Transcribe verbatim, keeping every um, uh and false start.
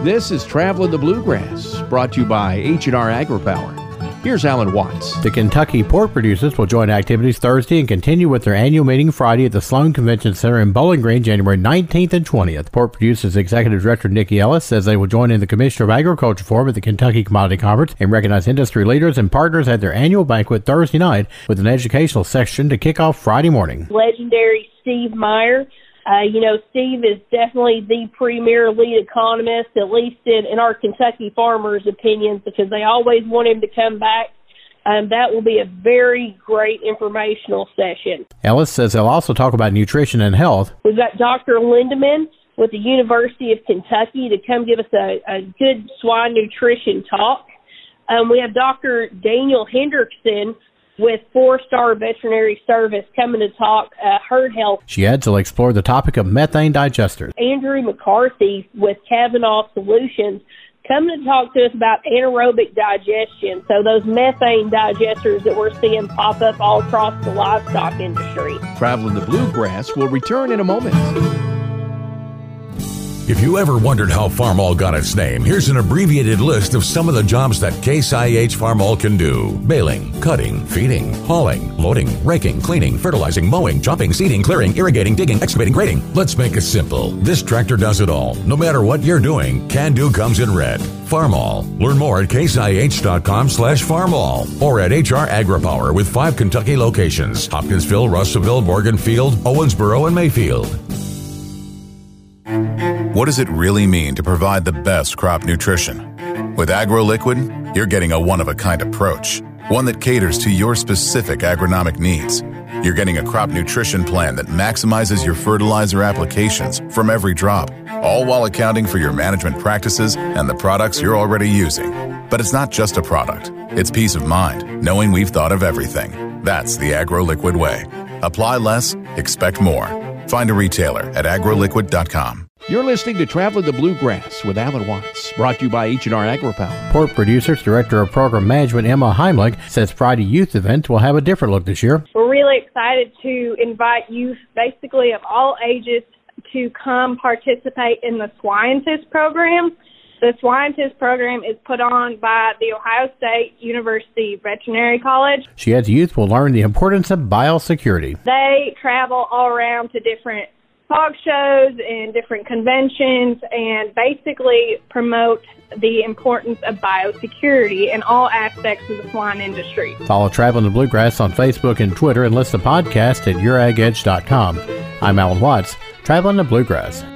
This is Traveling the Bluegrass, brought to you by H and R AgriPower. Here's Alan Watts. The Kentucky pork producers will join activities Thursday and continue with their annual meeting Friday at the Sloan Convention Center in Bowling Green, January nineteenth and twentieth. Pork Producers Executive Director Nikki Ellis says they will join in the Commissioner of Agriculture Forum at the Kentucky Commodity Conference and recognize industry leaders and partners at their annual banquet Thursday night with an educational section to kick off Friday morning. Legendary Steve Meyer. Uh, you know, Steve is definitely the premier lead economist, at least in, in our Kentucky farmers' opinions, because they always want him to come back. Um, that will be a very great informational session. Ellis says they'll also talk about nutrition and health. We've got Doctor Lindeman with the University of Kentucky to come give us a, a good swine nutrition talk. Um, we have Doctor Daniel Hendrickson with Four-Star Veterinary Service coming to talk uh, herd health. She adds they'll explore the topic of methane digesters. Andrew McCarthy with Kavanaugh Solutions coming to talk to us about anaerobic digestion, so those methane digesters that we're seeing pop up all across the livestock industry. Traveling the Bluegrass will return in a moment. If you ever wondered how Farmall got its name, here's an abbreviated list of some of the jobs that Case I H Farmall can do. Baling, cutting, feeding, hauling, loading, raking, cleaning, fertilizing, mowing, chopping, seeding, clearing, irrigating, digging, excavating, grading. Let's make it simple. This tractor does it all. No matter what you're doing, Can Do comes in red. Farmall. Learn more at caseih.com slash farmall or at H R AgriPower with five Kentucky locations: Hopkinsville, Russellville, Morganfield, Owensboro, and Mayfield. What does it really mean to provide the best crop nutrition? With AgroLiquid, you're getting a one-of-a-kind approach, one that caters to your specific agronomic needs. You're getting a crop nutrition plan that maximizes your fertilizer applications from every drop, all while accounting for your management practices and the products you're already using. But it's not just a product. It's peace of mind, knowing we've thought of everything. That's the AgroLiquid way. Apply less, expect more. Find a retailer at agro liquid dot com. You're listening to Traveling the Bluegrass with Alan Watts, brought to you by H and R AgriPower. Pork Producers Director of Program Management Emma Heimlich says Friday Youth Event will have a different look this year. We're really excited to invite youth, basically of all ages, to come participate in the Swine Test program. The Swine Test program is put on by the Ohio State University Veterinary College. She adds youth will learn the importance of biosecurity. They travel all around to different hog shows and different conventions and basically promote the importance of biosecurity in all aspects of the swine industry. Follow Traveling the Bluegrass on Facebook and Twitter and listen to the podcast at your ag edge dot com. I'm Alan Watts, Traveling the Bluegrass.